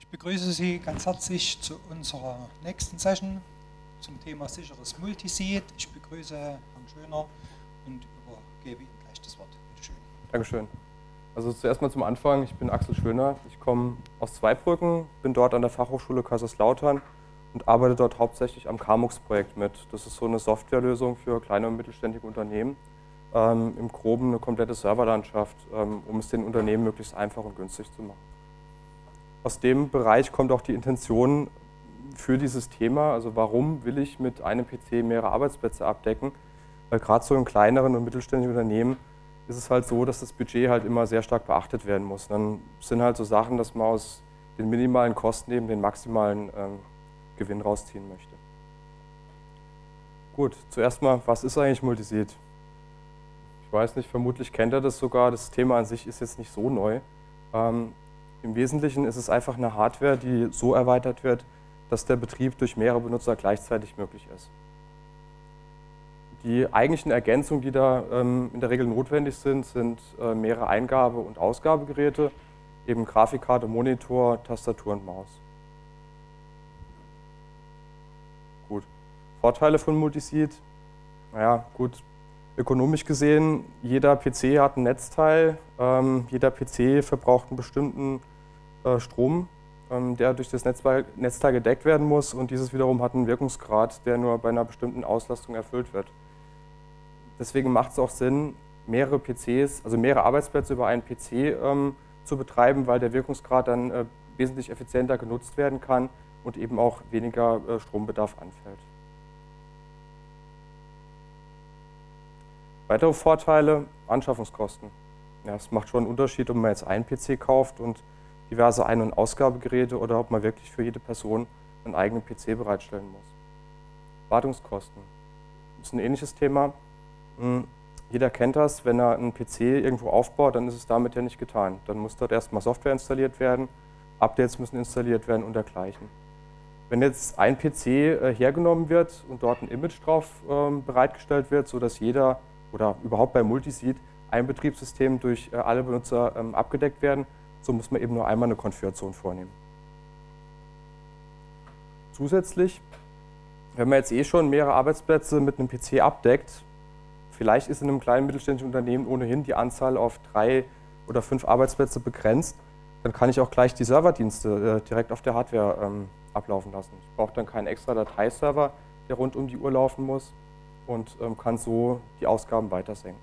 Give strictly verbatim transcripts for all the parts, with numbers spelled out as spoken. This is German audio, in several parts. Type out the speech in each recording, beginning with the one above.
Ich begrüße Sie ganz herzlich zu unserer nächsten Session zum Thema sicheres Multiseed. Ich begrüße Herrn Schöner und übergebe Ihnen gleich das Wort. Bitte schön. Dankeschön. Also zuerst mal zum Anfang, ich bin Axel Schöner, ich komme aus Zweibrücken, bin dort an der Fachhochschule Kaiserslautern und arbeite dort hauptsächlich am CAMUX-Projekt mit. Das ist so eine Softwarelösung für kleine und mittelständige Unternehmen, ähm, im Groben eine komplette Serverlandschaft, ähm, um es den Unternehmen möglichst einfach und günstig zu machen. Aus dem Bereich kommt auch die Intention für dieses Thema, also warum will ich mit einem P C mehrere Arbeitsplätze abdecken, weil gerade so in kleineren und mittelständischen Unternehmen ist es halt so, dass das Budget halt immer sehr stark beachtet werden muss. Dann sind halt so Sachen, dass man aus den minimalen Kosten eben den maximalen ähm, Gewinn rausziehen möchte. Gut, zuerst mal, was ist eigentlich Multiseed? Ich weiß nicht, vermutlich kennt ihr das sogar, das Thema an sich ist jetzt nicht so neu. Ähm, Im Wesentlichen ist es einfach eine Hardware, die so erweitert wird, dass der Betrieb durch mehrere Benutzer gleichzeitig möglich ist. Die eigentlichen Ergänzungen, die da ähm, in der Regel notwendig sind, sind äh, mehrere Eingabe- und Ausgabegeräte, eben Grafikkarte, Monitor, Tastatur und Maus. Gut. Vorteile von Multiseed, naja, gut, ökonomisch gesehen, jeder P C hat ein Netzteil, ähm, jeder P C verbraucht einen bestimmten äh, Strom, ähm, der durch das Netzteil, Netzteil gedeckt werden muss, und dieses wiederum hat einen Wirkungsgrad, der nur bei einer bestimmten Auslastung erfüllt wird. Deswegen macht es auch Sinn, mehrere P Cs, also mehrere Arbeitsplätze über einen P C ähm, zu betreiben, weil der Wirkungsgrad dann äh, wesentlich effizienter genutzt werden kann und eben auch weniger äh, Strombedarf anfällt. Weitere Vorteile, Anschaffungskosten. Ja, es macht schon einen Unterschied, ob man jetzt einen P C kauft und diverse Ein- und Ausgabegeräte oder ob man wirklich für jede Person einen eigenen P C bereitstellen muss. Wartungskosten. Das ist ein ähnliches Thema. Jeder kennt das, wenn er einen P C irgendwo aufbaut, dann ist es damit ja nicht getan. Dann muss dort erstmal Software installiert werden, Updates müssen installiert werden und dergleichen. Wenn jetzt ein P C hergenommen wird und dort ein Image drauf bereitgestellt wird, sodass jeder oder überhaupt bei Multiseed ein Betriebssystem durch alle Benutzer abgedeckt werden, so muss man eben nur einmal eine Konfiguration vornehmen. Zusätzlich, wenn man jetzt eh schon mehrere Arbeitsplätze mit einem P C abdeckt, vielleicht ist in einem kleinen mittelständischen Unternehmen ohnehin die Anzahl auf drei oder fünf Arbeitsplätze begrenzt, dann kann ich auch gleich die Serverdienste äh, direkt auf der Hardware ähm, ablaufen lassen. Ich brauche dann keinen extra Dateiserver, der rund um die Uhr laufen muss, und ähm, kann so die Ausgaben weiter senken.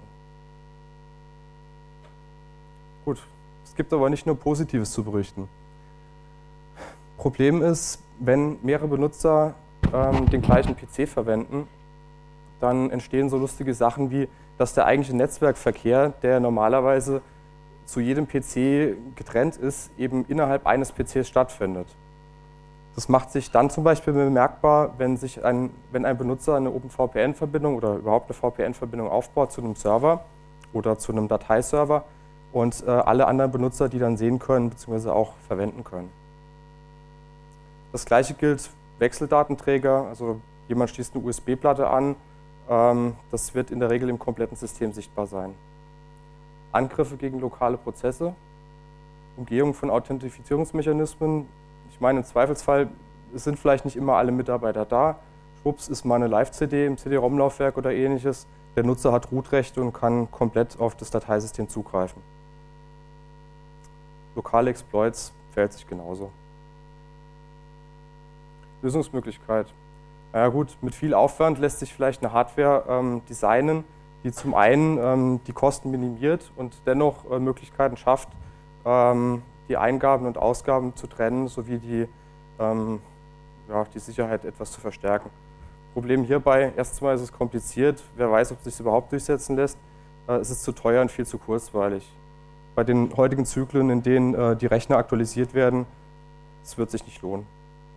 Gut, es gibt aber nicht nur Positives zu berichten. Problem ist, wenn mehrere Benutzer ähm, den gleichen P C verwenden, dann entstehen so lustige Sachen wie, dass der eigentliche Netzwerkverkehr, der normalerweise zu jedem P C getrennt ist, eben innerhalb eines P Cs stattfindet. Das macht sich dann zum Beispiel bemerkbar, wenn, sich ein, wenn ein Benutzer eine OpenVPN-Verbindung oder überhaupt eine V P N-Verbindung aufbaut zu einem Server oder zu einem Dateiserver und äh, alle anderen Benutzer, die dann sehen können bzw. auch verwenden können. Das gleiche gilt Wechseldatenträger, also jemand schließt eine U S B-Platte an, ähm, das wird in der Regel im kompletten System sichtbar sein. Angriffe gegen lokale Prozesse, Umgehung von Authentifizierungsmechanismen. Ich meine, im Zweifelsfall sind vielleicht nicht immer alle Mitarbeiter da. Schwupps ist mal eine Live-C D im C D-ROM-Laufwerk oder ähnliches. Der Nutzer hat Root-Rechte und kann komplett auf das Dateisystem zugreifen. Lokale Exploits verhält sich genauso. Lösungsmöglichkeit. Na ja gut, mit viel Aufwand lässt sich vielleicht eine Hardware ähm, designen, die zum einen ähm, die Kosten minimiert und dennoch äh, Möglichkeiten schafft, ähm, die Eingaben und Ausgaben zu trennen, sowie die, ähm, ja, die Sicherheit etwas zu verstärken. Problem hierbei, erstens mal ist es kompliziert, wer weiß, ob es sich überhaupt durchsetzen lässt. Äh, es ist zu teuer und viel zu kurzweilig. Bei den heutigen Zyklen, in denen äh, die Rechner aktualisiert werden, es wird sich nicht lohnen.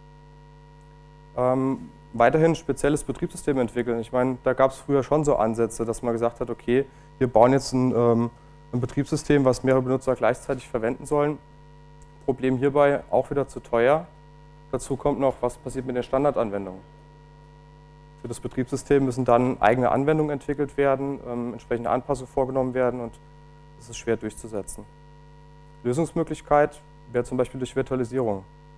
Ähm, weiterhin spezielles Betriebssystem entwickeln. Ich meine, da gab es früher schon so Ansätze, dass man gesagt hat, okay, wir bauen jetzt ein, ähm, ein Betriebssystem, was mehrere Benutzer gleichzeitig verwenden sollen. Problem hierbei, auch wieder zu teuer. Dazu kommt noch, was passiert mit den Standardanwendungen. Für das Betriebssystem müssen dann eigene Anwendungen entwickelt werden, ähm, entsprechende Anpassungen vorgenommen werden, und das ist schwer durchzusetzen. Lösungsmöglichkeit wäre zum Beispiel durch Virtualisierung.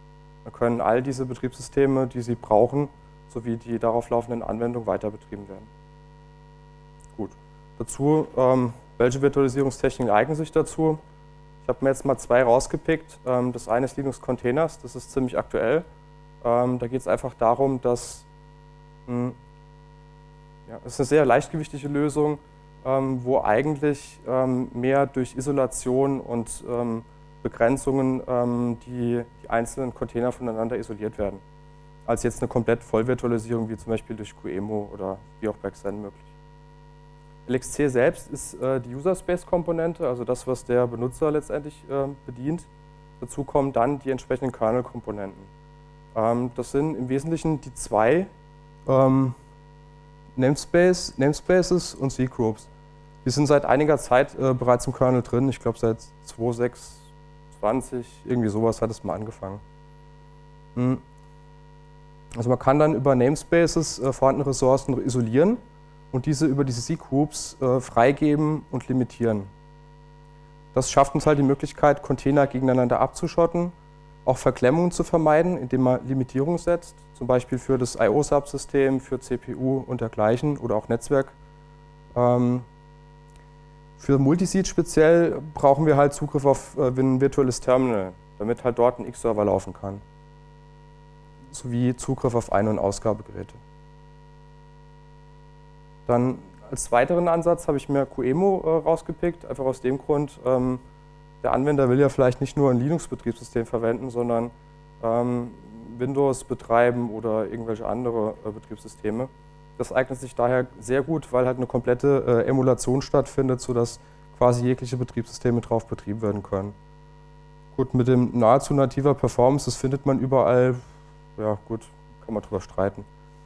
Dann können all diese Betriebssysteme, die Sie brauchen, sowie die darauf laufenden Anwendungen weiter betrieben werden. Gut. Dazu, ähm, welche Virtualisierungstechniken eignen sich dazu? Ich habe mir jetzt mal zwei rausgepickt. Ähm, das eine ist Linux Containers, das ist ziemlich aktuell. Ähm, da geht es einfach darum, dass mh, ja, es ist eine sehr leichtgewichtige Lösung, ähm, wo eigentlich ähm, mehr durch Isolation und ähm, Begrenzungen ähm, die, die einzelnen Container voneinander isoliert werden, als jetzt eine komplett Vollvirtualisierung wie zum Beispiel durch QEMU oder wie auch bei Xen möglich. L X C selbst ist äh, die User-Space-Komponente, also das, was der Benutzer letztendlich äh, bedient. Dazu kommen dann die entsprechenden Kernel-Komponenten. Ähm, das sind im Wesentlichen die zwei ähm, Namespace, Namespaces und C-Groups. Die sind seit einiger Zeit äh, bereits im Kernel drin, ich glaube seit zwei Punkt sechs zwanzig, irgendwie sowas hat es mal angefangen. Hm. Also man kann dann über Namespaces äh, vorhandene Ressourcen isolieren und diese über diese C-Groups äh, freigeben und limitieren. Das schafft uns halt die Möglichkeit, Container gegeneinander abzuschotten, auch Verklemmungen zu vermeiden, indem man Limitierungen setzt, zum Beispiel für das I O-Subsystem, für C P U und dergleichen oder auch Netzwerk. Ähm, Für Multiseed speziell brauchen wir halt Zugriff auf äh, ein virtuelles Terminal, damit halt dort ein X-Server laufen kann. Sowie Zugriff auf Ein- und Ausgabegeräte. Dann als weiteren Ansatz habe ich mir QEMU äh, rausgepickt, einfach aus dem Grund, ähm, der Anwender will ja vielleicht nicht nur ein Linux-Betriebssystem verwenden, sondern ähm, Windows betreiben oder irgendwelche andere äh, Betriebssysteme. Das eignet sich daher sehr gut, weil halt eine komplette äh, Emulation stattfindet, sodass quasi jegliche Betriebssysteme drauf betrieben werden können. Gut, mit dem nahezu nativer Performance, das findet man überall, ja gut, kann man drüber streiten.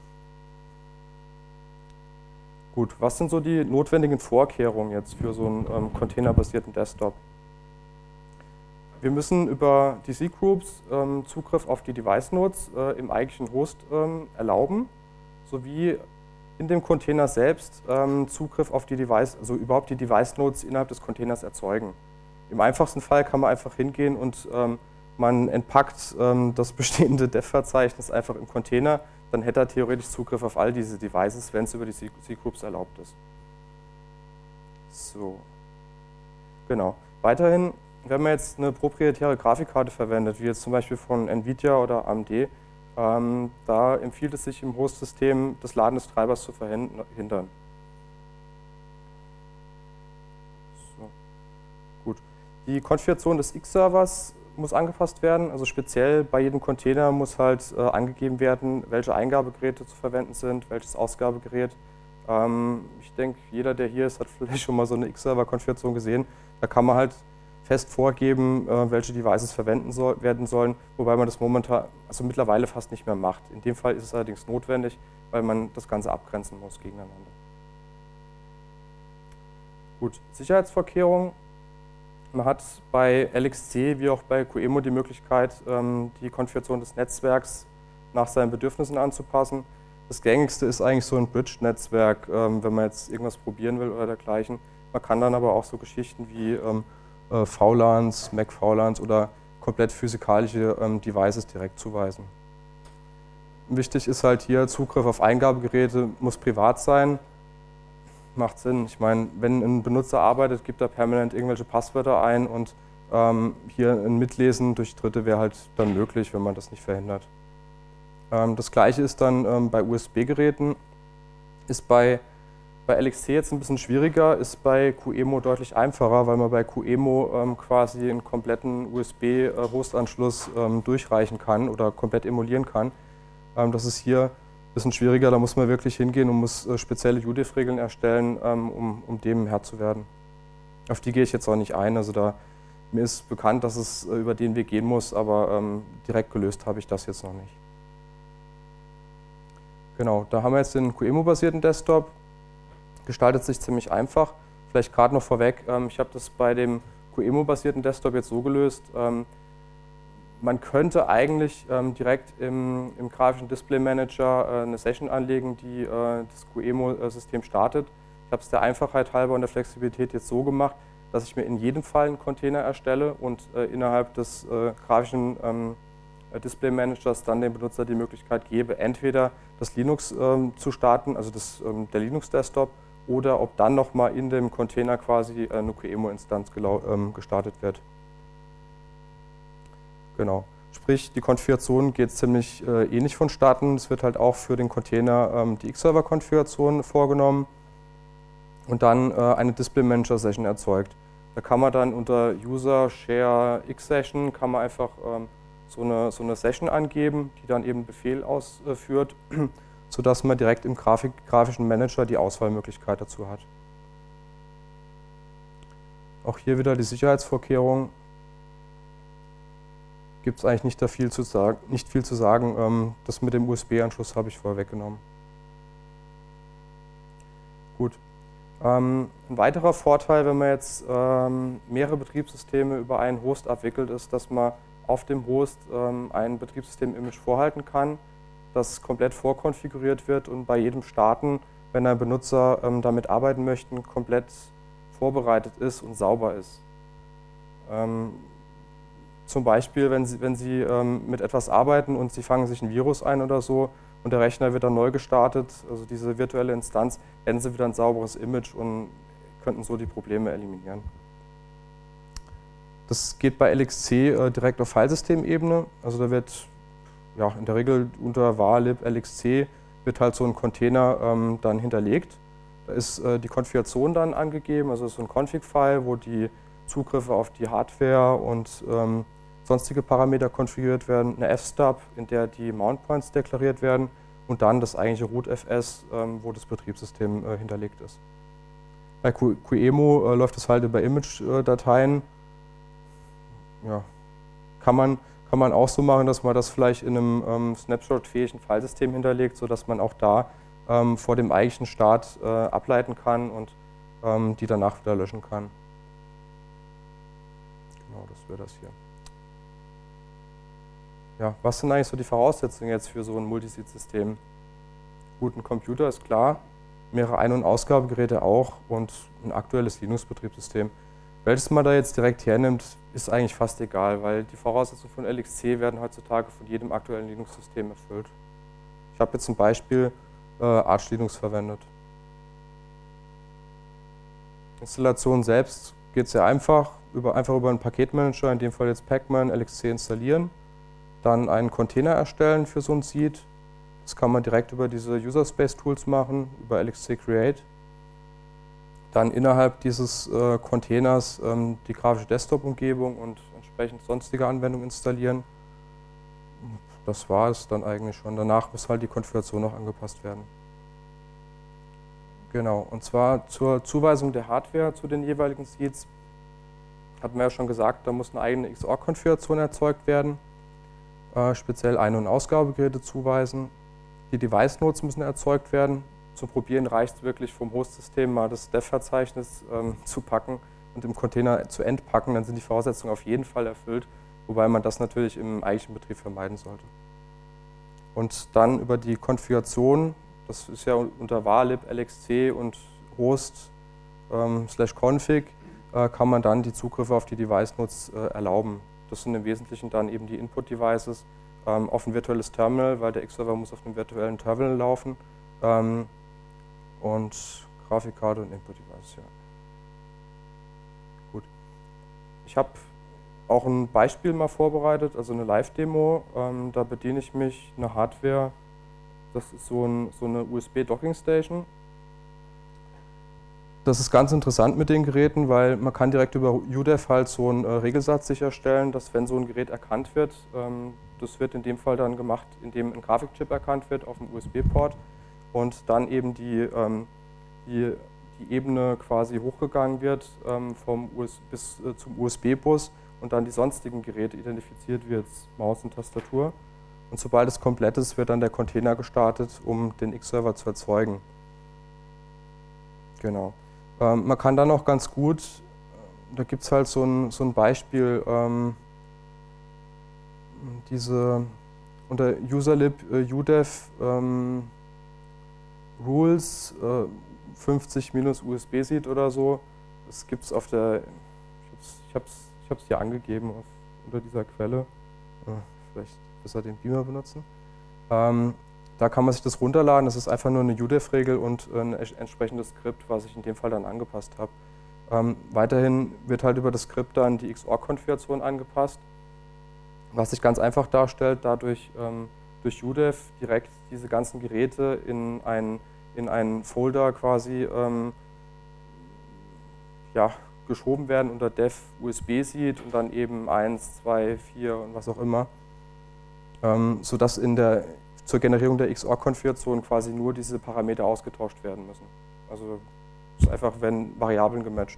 Gut, was sind so die notwendigen Vorkehrungen jetzt für so einen ähm, containerbasierten Desktop? Wir müssen über die C-Groups ähm, Zugriff auf die Device-Nodes äh, im eigentlichen Host ähm, erlauben, sowie in dem Container selbst ähm, Zugriff auf die Device, also überhaupt die Device-Nodes innerhalb des Containers erzeugen. Im einfachsten Fall kann man einfach hingehen und ähm, man entpackt ähm, das bestehende Dev-Verzeichnis einfach im Container, dann hätte er theoretisch Zugriff auf all diese Devices, wenn es über die C-Groups erlaubt ist. So, genau. Weiterhin, wenn man jetzt eine proprietäre Grafikkarte verwendet, wie jetzt zum Beispiel von Nvidia oder A M D, Ähm, da empfiehlt es sich im Host-System, das Laden des Treibers zu verhindern. So. Gut. Die Konfiguration des X-Servers muss angepasst werden, also speziell bei jedem Container muss halt äh, angegeben werden, welche Eingabegeräte zu verwenden sind, welches Ausgabegerät. Ähm, ich denke, jeder, der hier ist, hat vielleicht schon mal so eine X-Server-Konfiguration gesehen. Da kann man halt fest vorgeben, welche Devices verwenden soll, werden sollen, wobei man das momentan, also mittlerweile fast nicht mehr macht. In dem Fall ist es allerdings notwendig, weil man das Ganze abgrenzen muss gegeneinander. Gut, Sicherheitsvorkehrungen. Man hat bei L X C wie auch bei QEMU die Möglichkeit, die Konfiguration des Netzwerks nach seinen Bedürfnissen anzupassen. Das gängigste ist eigentlich so ein Bridge-Netzwerk, wenn man jetzt irgendwas probieren will oder dergleichen. Man kann dann aber auch so Geschichten wie V LANs, Mac V LANs oder komplett physikalische ähm, Devices direkt zuweisen. Wichtig ist halt hier, Zugriff auf Eingabegeräte muss privat sein. Macht Sinn. Ich meine, wenn ein Benutzer arbeitet, gibt er permanent irgendwelche Passwörter ein und ähm, hier ein Mitlesen durch Dritte wäre halt dann möglich, wenn man das nicht verhindert. Ähm, das gleiche ist dann ähm, bei U S B-Geräten, ist bei Bei L X C jetzt ein bisschen schwieriger, ist bei QEMU deutlich einfacher, weil man bei QEMU ähm, quasi einen kompletten U S B-Host-Anschluss ähm, durchreichen kann oder komplett emulieren kann. Ähm, das ist hier ein bisschen schwieriger, da muss man wirklich hingehen und muss äh, spezielle U D I F-Regeln erstellen, ähm, um, um dem Herr zu werden. Auf die gehe ich jetzt auch nicht ein, also da, mir ist bekannt, dass es äh, über den Weg gehen muss, aber ähm, direkt gelöst habe ich das jetzt noch nicht. Genau, da haben wir jetzt den QEMU-basierten Desktop. Gestaltet sich ziemlich einfach. Vielleicht gerade noch vorweg, ähm, ich habe das bei dem QEMU-basierten Desktop jetzt so gelöst, ähm, man könnte eigentlich ähm, direkt im, im grafischen Display Manager äh, eine Session anlegen, die äh, das QEMU-System startet. Ich habe es der Einfachheit halber und der Flexibilität jetzt so gemacht, dass ich mir in jedem Fall einen Container erstelle und äh, innerhalb des äh, grafischen ähm, äh, Display Managers dann dem Benutzer die Möglichkeit gebe, entweder das Linux ähm, zu starten, also das, ähm, der Linux-Desktop, oder ob dann nochmal in dem Container quasi eine QEMU-Instanz ähm, gestartet wird. Genau. Sprich, die Konfiguration geht ziemlich äh, ähnlich vonstatten. Es wird halt auch für den Container ähm, die X-Server-Konfiguration vorgenommen und dann äh, eine Display-Manager-Session erzeugt. Da kann man dann unter User Share X-Session kann man einfach ähm, so, eine, so eine Session angeben, die dann eben Befehl ausführt, sodass man direkt im Grafik, grafischen Manager die Auswahlmöglichkeit dazu hat. Auch hier wieder die Sicherheitsvorkehrungen. Gibt es eigentlich nicht, da viel zu sagen, nicht viel zu sagen. Ähm, das mit dem U S B-Anschluss habe ich vorher weggenommen. Gut. Ähm, ein weiterer Vorteil, wenn man jetzt ähm, mehrere Betriebssysteme über einen Host abwickelt, ist, dass man auf dem Host ähm, ein Betriebssystem-Image vorhalten kann, das komplett vorkonfiguriert wird und bei jedem Starten, wenn ein Benutzer ähm, damit arbeiten möchte, komplett vorbereitet ist und sauber ist. Ähm, zum Beispiel, wenn Sie, wenn Sie ähm, mit etwas arbeiten und Sie fangen sich ein Virus ein oder so und der Rechner wird dann neu gestartet, also diese virtuelle Instanz, hätten Sie wieder ein sauberes Image und könnten so die Probleme eliminieren. Das geht bei L X C äh, direkt auf Filesystemebene, also da wird ja, in der Regel unter var lib L X C wird halt so ein Container ähm, dann hinterlegt. Da ist äh, die Konfiguration dann angegeben, also so ein Config-File, wo die Zugriffe auf die Hardware und ähm, sonstige Parameter konfiguriert werden, eine F-Stub, in der die Mount Points deklariert werden und dann das eigentliche root-fs, ähm, wo das Betriebssystem äh, hinterlegt ist. Bei QEMU äh, läuft das halt über Image-Dateien. Ja, kann man Kann man auch so machen, dass man das vielleicht in einem ähm, Snapshot-fähigen Filesystem hinterlegt, sodass man auch da ähm, vor dem eigentlichen Start äh, ableiten kann und ähm, die danach wieder löschen kann. Genau, das wäre das hier. Ja, was sind eigentlich so die Voraussetzungen jetzt für so ein Multiseed-System? Gut, ein Computer ist klar, mehrere Ein- und Ausgabegeräte auch und ein aktuelles Linux-Betriebssystem. Welches man da jetzt direkt hernimmt, ist eigentlich fast egal, weil die Voraussetzungen von L X C werden heutzutage von jedem aktuellen Linux-System erfüllt. Ich habe jetzt zum Beispiel äh, Arch Linux verwendet. Installation selbst geht sehr einfach, über, einfach über einen Paketmanager, in dem Fall jetzt Pacman, L X C installieren, dann einen Container erstellen für so ein Seed. Das kann man direkt über diese User Space Tools machen, über L X C Create. Dann innerhalb dieses äh, Containers ähm, die grafische Desktop-Umgebung und entsprechend sonstige Anwendungen installieren. Das war es dann eigentlich schon. Danach muss halt die Konfiguration noch angepasst werden. Genau, und zwar zur Zuweisung der Hardware zu den jeweiligen Seeds. Hatten wir ja schon gesagt, da muss eine eigene X O R-Konfiguration erzeugt werden. Äh, speziell Ein- und Ausgabegeräte zuweisen. Die Device-Nodes müssen erzeugt werden. Zum Probieren reicht es wirklich vom Host-System mal das Dev-Verzeichnis ähm, zu packen und im Container zu entpacken, dann sind die Voraussetzungen auf jeden Fall erfüllt, wobei man das natürlich im eigentlichen Betrieb vermeiden sollte. Und dann über die Konfiguration, das ist ja unter var lib L X C und host ähm, slash config, äh, kann man dann die Zugriffe auf die Device-Nodes äh, erlauben. Das sind im Wesentlichen dann eben die Input-Devices ähm, auf ein virtuelles Terminal, weil der X-Server muss auf einem virtuellen Terminal laufen. Ähm, und Grafikkarte und Input-Device, ja. Gut. Ich habe auch ein Beispiel mal vorbereitet, also eine Live-Demo. Ähm, da bediene ich mich eine Hardware, das ist so, ein, so eine U S B-Docking-Station. Das ist ganz interessant mit den Geräten, weil man kann direkt über U D E F halt so einen äh, Regelsatz sicherstellen, dass wenn so ein Gerät erkannt wird, ähm, das wird in dem Fall dann gemacht, indem ein Grafikchip erkannt wird auf dem U S B-Port. Und dann eben die, ähm, die, die Ebene quasi hochgegangen wird ähm, vom U S B bis äh, zum U S B-Bus und dann die sonstigen Geräte identifiziert wird, Maus und Tastatur. Und sobald es komplett ist, wird dann der Container gestartet, um den X-Server zu erzeugen. Genau. Ähm, man kann dann auch ganz gut, da gibt es halt so ein, so ein Beispiel, ähm, diese unter userlib äh, U D E F ähm, Rules äh, fünfzig minus U S B-Seed oder so. Das gibt es auf der, ich habe es ich hab's, ich hab's hier angegeben auf, unter dieser Quelle. Äh, vielleicht besser den Beamer benutzen. Ähm, da kann man sich das runterladen, das ist einfach nur eine U D E F-Regel und ein entsprechendes Skript, was ich in dem Fall dann angepasst habe. Ähm, weiterhin wird halt über das Skript dann die X O R-Konfiguration angepasst, was sich ganz einfach darstellt, dadurch ähm, durch U D E F direkt diese ganzen Geräte in einen, in einen Folder quasi ähm, ja, geschoben werden unter Dev U S B-Seed und dann eben eins, zwei, vier und was auch immer, ähm, sodass in der, zur Generierung der X O R-Konfiguration quasi nur diese Parameter ausgetauscht werden müssen. Also es ist einfach, wenn Variablen gematcht.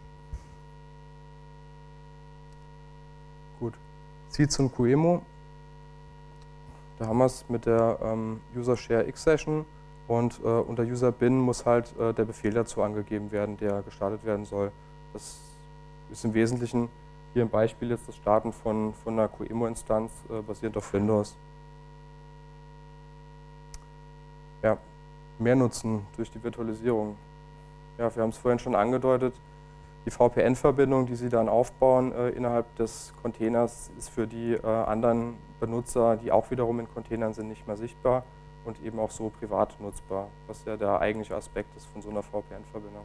Gut. Seeds und QEMU. Da haben wir es mit der ähm, User Share X Session und äh, unter User Bin muss halt äh, der Befehl dazu angegeben werden, der gestartet werden soll. Das ist im Wesentlichen hier im Beispiel jetzt das Starten von, von einer QEMU-Instanz äh, basierend auf Windows. Ja, mehr Nutzen durch die Virtualisierung. Ja, wir haben es vorhin schon angedeutet, die V P N-Verbindung, die Sie dann aufbauen äh, innerhalb des Containers, ist für die äh, anderen Benutzer, die auch wiederum in Containern sind, nicht mehr sichtbar und eben auch so privat nutzbar, was ja der eigentliche Aspekt ist von so einer V P N-Verbindung.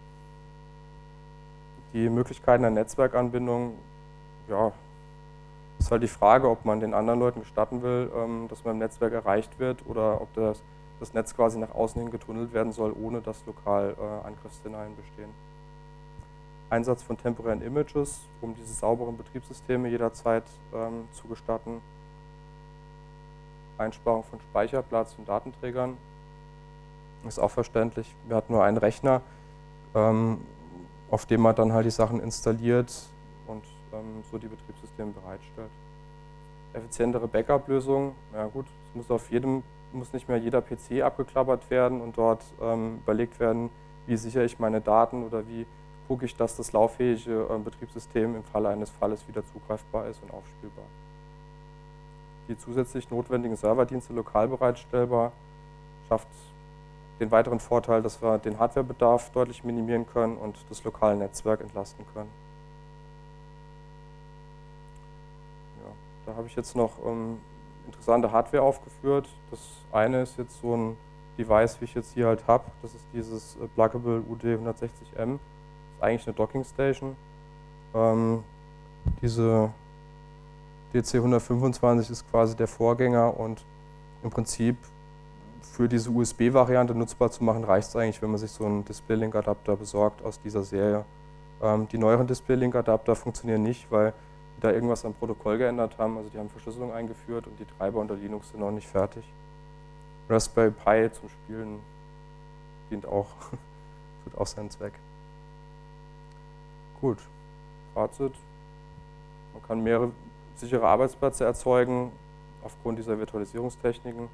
Die Möglichkeiten der Netzwerkanbindung, ja, ist halt die Frage, ob man den anderen Leuten gestatten will, ähm, dass man im Netzwerk erreicht wird oder ob das, das Netz quasi nach außen hin getunnelt werden soll, ohne dass lokal äh, Angriffsszenarien bestehen. Einsatz von temporären Images, um diese sauberen Betriebssysteme jederzeit ähm, zu gestatten. Einsparung von Speicherplatz und Datenträgern. Ist auch verständlich. Wir hatten nur einen Rechner, ähm, auf dem man dann halt die Sachen installiert und ähm, so die Betriebssysteme bereitstellt. Effizientere Backup-Lösungen. Ja gut, es muss auf jedem, muss nicht mehr jeder P C abgeklappert werden und dort ähm, überlegt werden, wie sichere ich meine Daten oder wie gucke ich, dass das lauffähige äh, Betriebssystem im Falle eines Falles wieder zugreifbar ist und aufspielbar. Die zusätzlich notwendigen Serverdienste lokal bereitstellbar, schafft den weiteren Vorteil, dass wir den Hardwarebedarf deutlich minimieren können und das lokale Netzwerk entlasten können. Ja, da habe ich jetzt noch ähm, interessante Hardware aufgeführt. Das eine ist jetzt so ein Device, wie ich jetzt hier halt habe. Das ist dieses äh, Pluggable U D hundertsechzig M. Das ist eigentlich eine Docking Station. Ähm, diese D C hundertfünfundzwanzig ist quasi der Vorgänger und im Prinzip für diese U S B-Variante nutzbar zu machen, reicht es eigentlich, wenn man sich so einen Display-Link-Adapter besorgt aus dieser Serie. Ähm, die neueren Display-Link-Adapter funktionieren nicht, weil die da irgendwas am Protokoll geändert haben. Also die haben Verschlüsselung eingeführt und die Treiber unter Linux sind noch nicht fertig. Raspberry Pi zum Spielen dient auch, tut auch seinen Zweck. Gut, Fazit. Man kann mehrere sichere Arbeitsplätze erzeugen aufgrund dieser Virtualisierungstechniken.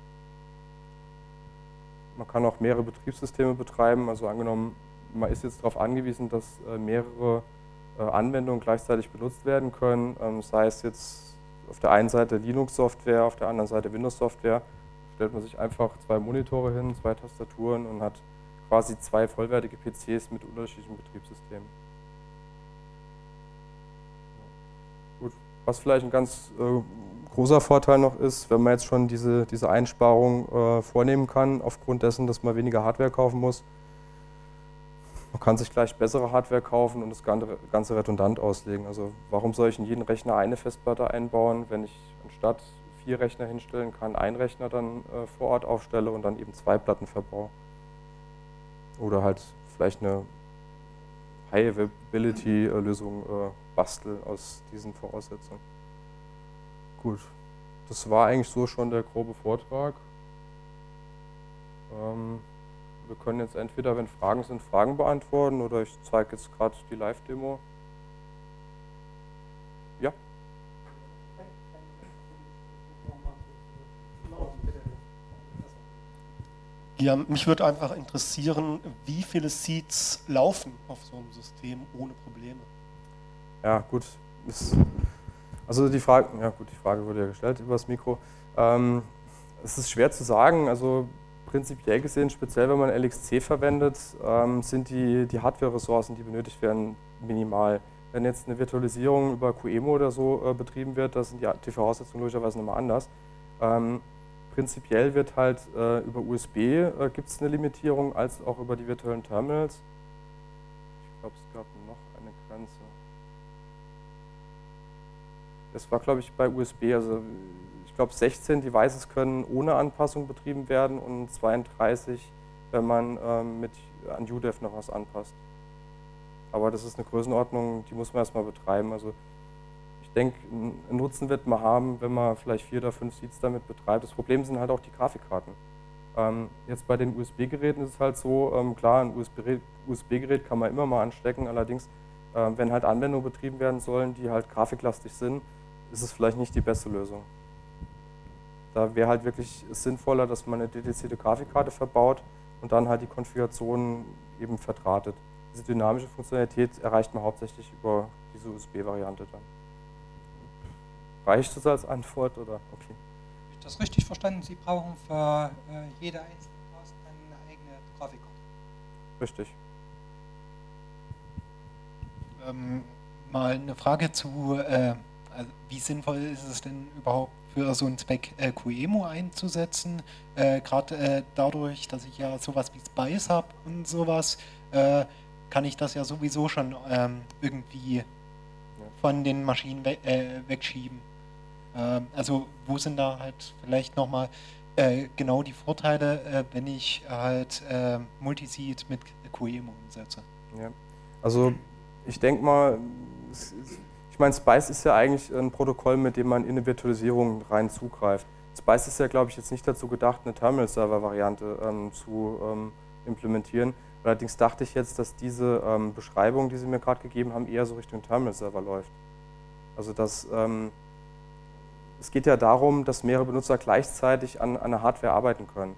Man kann auch mehrere Betriebssysteme betreiben, also angenommen, man ist jetzt darauf angewiesen, dass äh, mehrere äh, Anwendungen gleichzeitig benutzt werden können, ähm, sei es jetzt auf der einen Seite Linux-Software, auf der anderen Seite Windows-Software, stellt man sich einfach zwei Monitore hin, zwei Tastaturen und hat quasi zwei vollwertige P Cs mit unterschiedlichen Betriebssystemen. Gut. Was vielleicht ein ganz äh, großer Vorteil noch ist, wenn man jetzt schon diese, diese Einsparung äh, vornehmen kann, aufgrund dessen, dass man weniger Hardware kaufen muss. Man kann sich gleich bessere Hardware kaufen und das Ganze, Ganze redundant auslegen. Also warum soll ich in jeden Rechner eine Festplatte einbauen, wenn ich anstatt vier Rechner hinstellen kann, einen Rechner dann äh, vor Ort aufstelle und dann eben zwei Platten verbaue. Oder halt vielleicht eine High-Availability-Lösung äh, bastel aus diesen Voraussetzungen. Gut, das war eigentlich so schon der grobe Vortrag. Ähm, wir können jetzt entweder, wenn Fragen sind, Fragen beantworten oder ich zeige jetzt gerade die Live-Demo. Ja? Ja, mich würde einfach interessieren, wie viele Seeds laufen auf so einem System ohne Probleme? Ja, gut. Ist Also die Frage, ja gut, die Frage wurde ja gestellt über das Mikro. Ähm, es ist schwer zu sagen, also prinzipiell gesehen, speziell wenn man L X C verwendet, ähm, sind die, die Hardware-Ressourcen, die benötigt werden, minimal. Wenn jetzt eine Virtualisierung über QEMU oder so äh, betrieben wird, da sind die, die Voraussetzungen logischerweise nochmal anders. Ähm, prinzipiell wird halt äh, über U S B äh, gibt es eine Limitierung, als auch über die virtuellen Terminals. Ich glaube, es gab noch eine Grenze. Das war, glaube ich, bei U S B, also ich glaube sechzehn Devices können ohne Anpassung betrieben werden und zweiunddreißig, wenn man ähm, mit an U D E F noch was anpasst. Aber das ist eine Größenordnung, die muss man erstmal betreiben. Also ich denke, einen Nutzen wird man haben, wenn man vielleicht vier oder fünf Seeds damit betreibt. Das Problem sind halt auch die Grafikkarten. Ähm, jetzt bei den U S B-Geräten ist es halt so, ähm, klar, ein U S B-Gerät kann man immer mal anstecken, allerdings, ähm, wenn halt Anwendungen betrieben werden sollen, die halt grafiklastig sind, ist es vielleicht nicht die beste Lösung. Da wäre halt wirklich sinnvoller, dass man eine dedizierte Grafikkarte verbaut und dann halt die Konfiguration eben verdrahtet. Diese dynamische Funktionalität erreicht man hauptsächlich über diese U S B-Variante dann. Reicht das als Antwort oder? Okay. Habe ich das richtig verstanden? Sie brauchen für äh, jede einzelne Task eine eigene Grafikkarte. Richtig. Ähm, mal eine Frage zu, äh, also wie sinnvoll ist es denn überhaupt für so einen Zweck äh, QEMU einzusetzen? Äh, Gerade äh, dadurch, dass ich ja sowas wie Spice habe und sowas, äh, kann ich das ja sowieso schon ähm, irgendwie ja. von den Maschinen we äh, wegschieben. Ähm, also wo sind da halt vielleicht nochmal äh, genau die Vorteile, äh, wenn ich halt äh, Multiseed mit QEMU umsetze? Ja. Also ich denke mal, ich meine, Spice ist ja eigentlich ein Protokoll, mit dem man in eine Virtualisierung rein zugreift. Spice ist ja, glaube ich, jetzt nicht dazu gedacht, eine Terminal-Server-Variante ähm, zu ähm, implementieren. Allerdings dachte ich jetzt, dass diese ähm, Beschreibung, die Sie mir gerade gegeben haben, eher so Richtung Terminal-Server läuft. Also dass, ähm, es geht ja darum, dass mehrere Benutzer gleichzeitig an, an einer Hardware arbeiten können.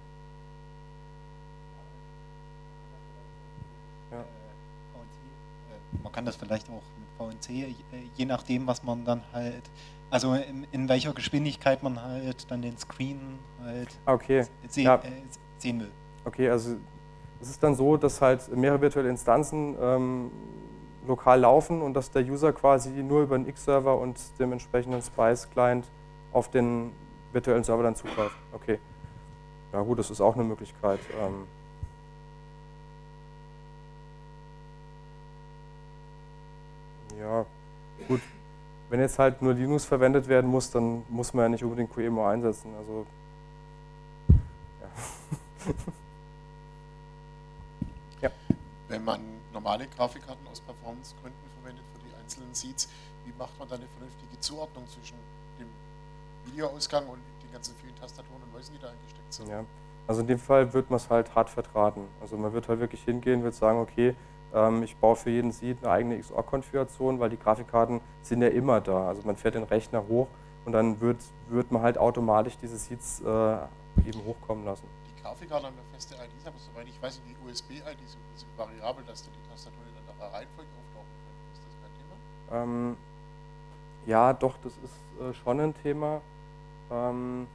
Ja. Man kann das vielleicht auch mit V N C, je nachdem, was man dann halt, also in, in welcher Geschwindigkeit man halt dann den Screen halt okay. se ja. äh, sehen will. Okay, also es ist dann so, dass halt mehrere virtuelle Instanzen ähm, lokal laufen und dass der User quasi nur über einen X-Server und dem entsprechenden Spice-Client auf den virtuellen Server dann zugreift. Okay. Ja gut, das ist auch eine Möglichkeit. Ähm, Ja, gut. Wenn jetzt halt nur Linux verwendet werden muss, dann muss man ja nicht unbedingt QEMU einsetzen. Also, ja. ja. Wenn man normale Grafikkarten aus Performance-Gründen verwendet für die einzelnen Seeds, wie macht man da eine vernünftige Zuordnung zwischen dem Videoausgang und den ganzen vielen Tastaturen und Mäusen, die da eingesteckt sind? Ja. Also in dem Fall wird man es halt hart verdrahten. Also man wird halt wirklich hingehen, wird sagen, okay, ich baue für jeden Seed eine eigene X O R-Konfiguration, weil die Grafikkarten sind ja immer da. Also man fährt den Rechner hoch und dann wird, wird man halt automatisch diese Seeds äh, eben hochkommen lassen. Die Grafikkarten haben ja feste I Ds, aber soweit ich weiß, die U S B-I Ds sind, sind variabel, dass da die Tastaturen in einer Reihenfolge auftauchen können. Ist das kein Thema? Ähm, ja, doch, das ist äh, schon ein Thema. Ähm,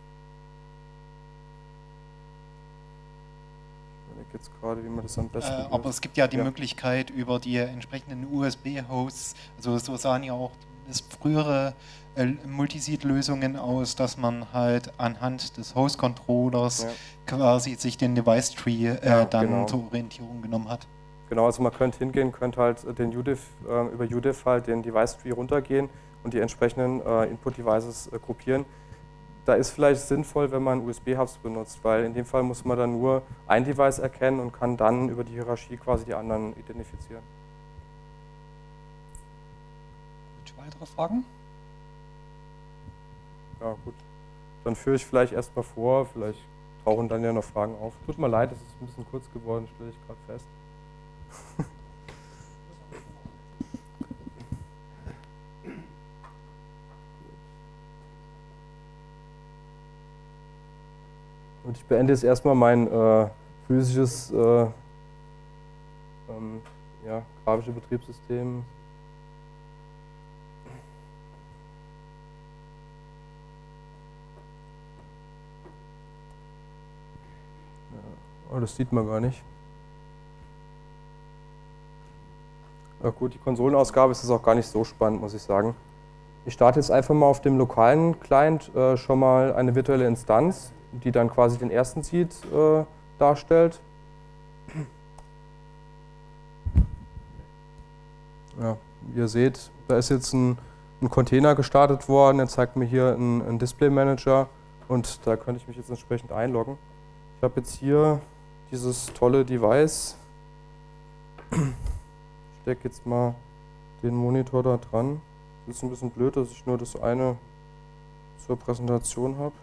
jetzt gerade, wie man das am besten äh, aber es gibt ja die ja. Möglichkeit über die entsprechenden U S B-Hosts, also so sahen ja auch frühere äh, Multiseed-Lösungen aus, dass man halt anhand des Host-Controllers ja. quasi sich den Device-Tree äh, ja, dann genau. zur Orientierung genommen hat. Genau, also man könnte hingehen, könnte halt den U D I F, äh, über U D I F halt den Device-Tree runtergehen und die entsprechenden äh, Input-Devices äh, gruppieren. Da ist vielleicht sinnvoll, wenn man U S B-Hubs benutzt, weil in dem Fall muss man dann nur ein Device erkennen und kann dann über die Hierarchie quasi die anderen identifizieren. Gut, weitere Fragen? Ja, gut. Dann führe ich vielleicht erstmal vor, vielleicht tauchen dann ja noch Fragen auf. Tut mir leid, es ist ein bisschen kurz geworden, stelle ich gerade fest. Und ich beende jetzt erstmal mein äh, physisches, äh, ähm, ja, grafische Betriebssystem. Ja, oh, das sieht man gar nicht. Ja gut, die Konsolenausgabe ist jetzt auch gar nicht so spannend, muss ich sagen. Ich starte jetzt einfach mal auf dem lokalen Client äh, schon mal eine virtuelle Instanz, die dann quasi den ersten Seed äh, darstellt. Ja, wie ihr seht, da ist jetzt ein, ein Container gestartet worden, der zeigt mir hier einen, einen Display Manager und da könnte ich mich jetzt entsprechend einloggen. Ich habe jetzt hier dieses tolle Device. Ich stecke jetzt mal den Monitor da dran. Das ist ein bisschen blöd, dass ich nur das eine zur Präsentation habe.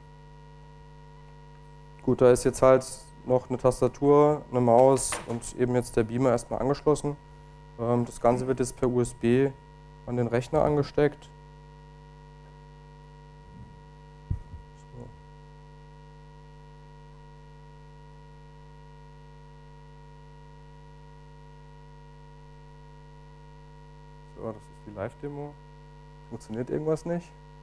Gut, da ist jetzt halt noch eine Tastatur, eine Maus und eben jetzt der Beamer erstmal angeschlossen. Das Ganze wird jetzt per U S B an den Rechner angesteckt. So. So, das ist die Live-Demo. Funktioniert irgendwas nicht?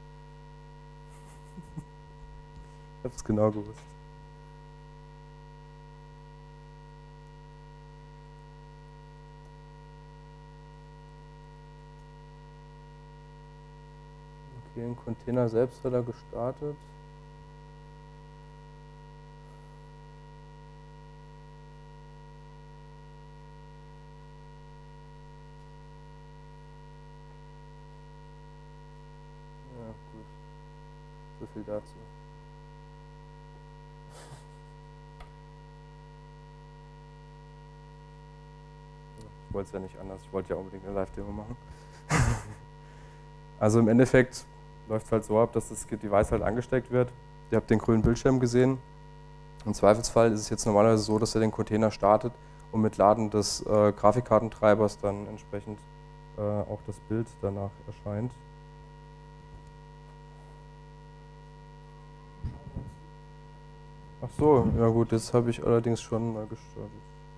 Ich habe es genau gewusst. Okay, den Container selbst hat er gestartet. Ja, gut. So viel dazu. Ich wollte es ja nicht anders, ich wollte ja unbedingt eine Live-Demo machen. Also im Endeffekt läuft es halt so ab, dass das Device halt angesteckt wird. Ihr habt den grünen Bildschirm gesehen. Im Zweifelsfall ist es jetzt normalerweise so, dass er den Container startet und mit Laden des äh, Grafikkartentreibers dann entsprechend äh, auch das Bild danach erscheint. Ach so, ja gut, jetzt habe ich allerdings schon mal gestartet.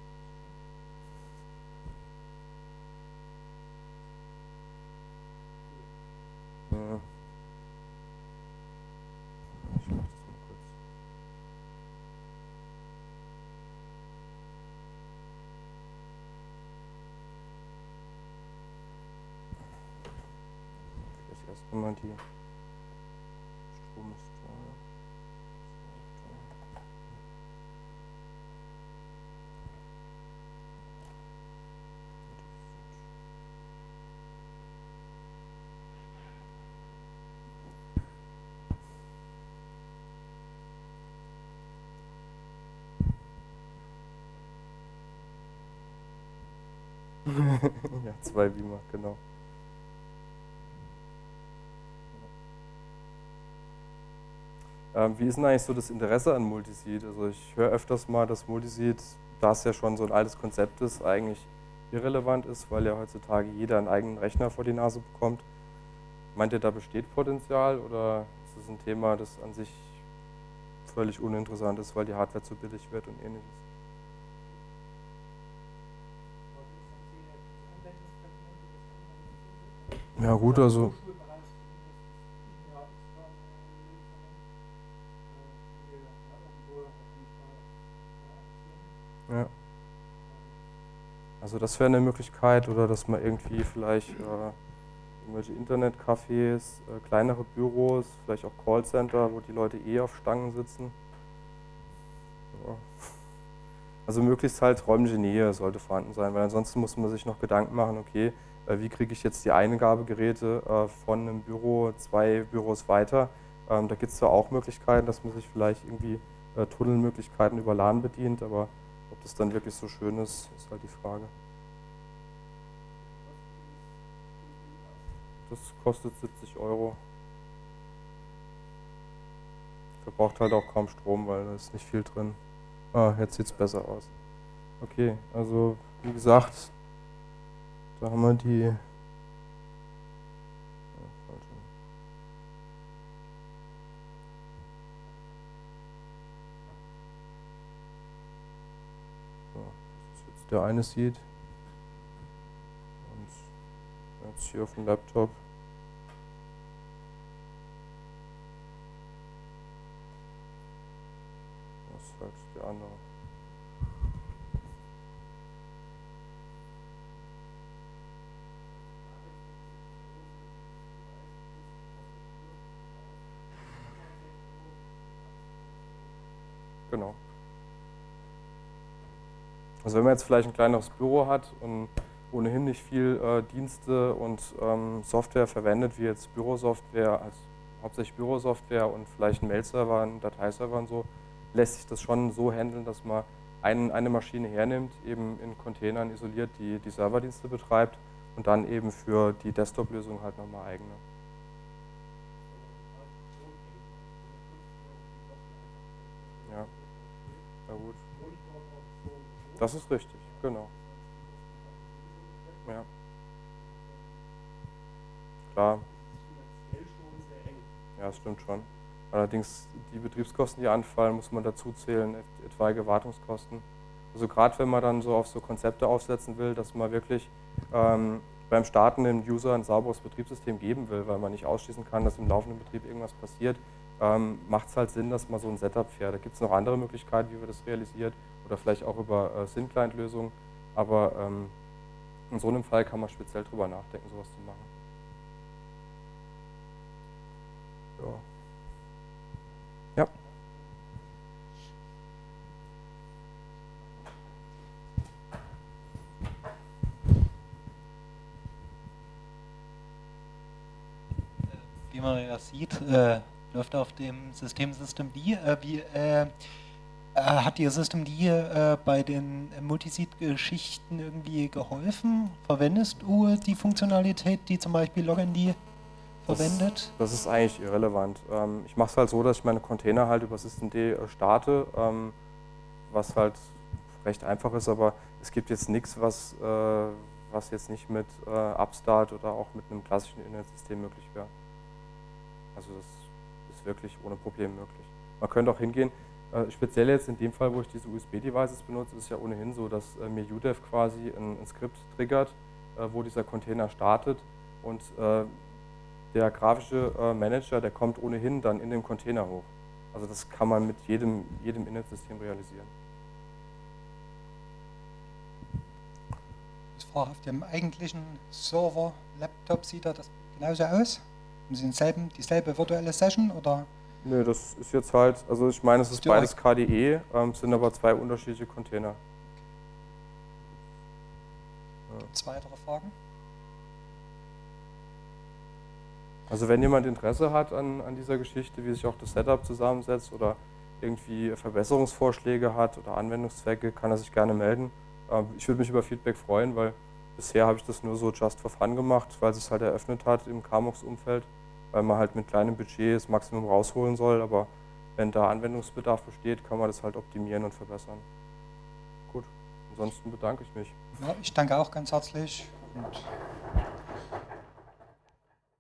Ja. Ich mach das mal kurz. Vielleicht erst mal die Strom ist da. Ja, zwei Beamer, genau. Ähm, wie ist denn eigentlich so das Interesse an Multiseed? Also ich höre öfters mal, dass Multiseed, da es ja schon so ein altes Konzept ist, eigentlich irrelevant ist, weil ja heutzutage jeder einen eigenen Rechner vor die Nase bekommt. Meint ihr, da besteht Potenzial oder ist das ein Thema, das an sich völlig uninteressant ist, weil die Hardware zu billig wird und ähnliches? Ja gut, also ja. Also das wäre eine Möglichkeit, oder dass man irgendwie vielleicht äh, irgendwelche Internetcafés, äh, kleinere Büros, vielleicht auch Callcenter, wo die Leute eh auf Stangen sitzen. Ja. Also möglichst halt räumliche Nähe sollte vorhanden sein, weil ansonsten muss man sich noch Gedanken machen, okay, äh, wie kriege ich jetzt die Eingabegeräte äh, von einem Büro zwei Büros weiter. Ähm, da gibt es zwar auch Möglichkeiten, dass man sich vielleicht irgendwie äh, Tunnelmöglichkeiten über LAN bedient, aber ob das dann wirklich so schön ist, ist halt die Frage. Das kostet siebzig Euro. Verbraucht halt auch kaum Strom, weil da ist nicht viel drin. Ah, jetzt sieht es besser aus. Okay, also wie gesagt, da haben wir die... Ja, falsch. So, das ist jetzt der eine Seed. Und jetzt hier auf dem Laptop. Das ist halt der andere. genau. Also wenn man jetzt vielleicht ein kleineres Büro hat und ohnehin nicht viel äh, Dienste und ähm, Software verwendet, wie jetzt Bürosoftware, also hauptsächlich Bürosoftware und vielleicht ein Mail-Server, ein Dateiserver und so, lässt sich das schon so handeln, dass man ein, eine Maschine hernimmt, eben in Containern isoliert, die die Serverdienste betreibt und dann eben für die Desktop-Lösung halt nochmal eigene. Ja, na gut. Das ist richtig, genau. Ja. Klar. Ja, das stimmt schon. Allerdings die Betriebskosten, die anfallen, muss man dazu zählen, etwaige Wartungskosten. Also gerade wenn man dann so auf so Konzepte aufsetzen will, dass man wirklich ähm, beim Starten dem User ein sauberes Betriebssystem geben will, weil man nicht ausschließen kann, dass im laufenden Betrieb irgendwas passiert, ähm, macht es halt Sinn, dass man so ein Setup fährt. Da gibt es noch andere Möglichkeiten, wie man das realisiert oder vielleicht auch über äh, Syn-Client-Lösungen, aber ähm, in so einem Fall kann man speziell drüber nachdenken, sowas zu machen. Ja. Ja. Wie man ja sieht, äh, läuft auf dem System Systemd. Äh, wie äh, hat dir Systemd äh, bei den Multiseed-Geschichten irgendwie geholfen? Verwendest du die Funktionalität, die zum Beispiel Lognd verwendet? Das, das ist eigentlich irrelevant. Ähm, ich mache es halt so, dass ich meine Container halt über Systemd starte, ähm, was halt recht einfach ist, aber es gibt jetzt nichts, was, äh, was jetzt nicht mit äh, Upstart oder auch mit einem klassischen Internetsystem möglich wäre. Also das ist wirklich ohne Problem möglich. Man könnte auch hingehen, äh, speziell jetzt in dem Fall, wo ich diese U S B-Devices benutze, ist es ja ohnehin so, dass äh, mir U D E F quasi ein, ein Skript triggert, äh, wo dieser Container startet und äh, der grafische äh, Manager, der kommt ohnehin dann in den Container hoch. Also das kann man mit jedem, jedem Internetsystem realisieren. Auf dem eigentlichen Server-Laptop sieht er das genauso aus? Haben Sie denselben, dieselbe virtuelle Session oder? Nö, das ist jetzt halt, also ich meine, es ist beides K D E, ähm, sind aber zwei unterschiedliche Container. Ja. Gibt es weitere Fragen? Also wenn jemand Interesse hat an, an dieser Geschichte, wie sich auch das Setup zusammensetzt oder irgendwie Verbesserungsvorschläge hat oder Anwendungszwecke, kann er sich gerne melden. Ähm, ich würde mich über Feedback freuen, weil bisher habe ich das nur so just for fun gemacht, weil es sich halt eröffnet hat im Camox-Umfeld, weil man halt mit kleinem Budget das Maximum rausholen soll, aber wenn da Anwendungsbedarf besteht, kann man das halt optimieren und verbessern. Gut, ansonsten bedanke ich mich. Ja, ich danke auch ganz herzlich und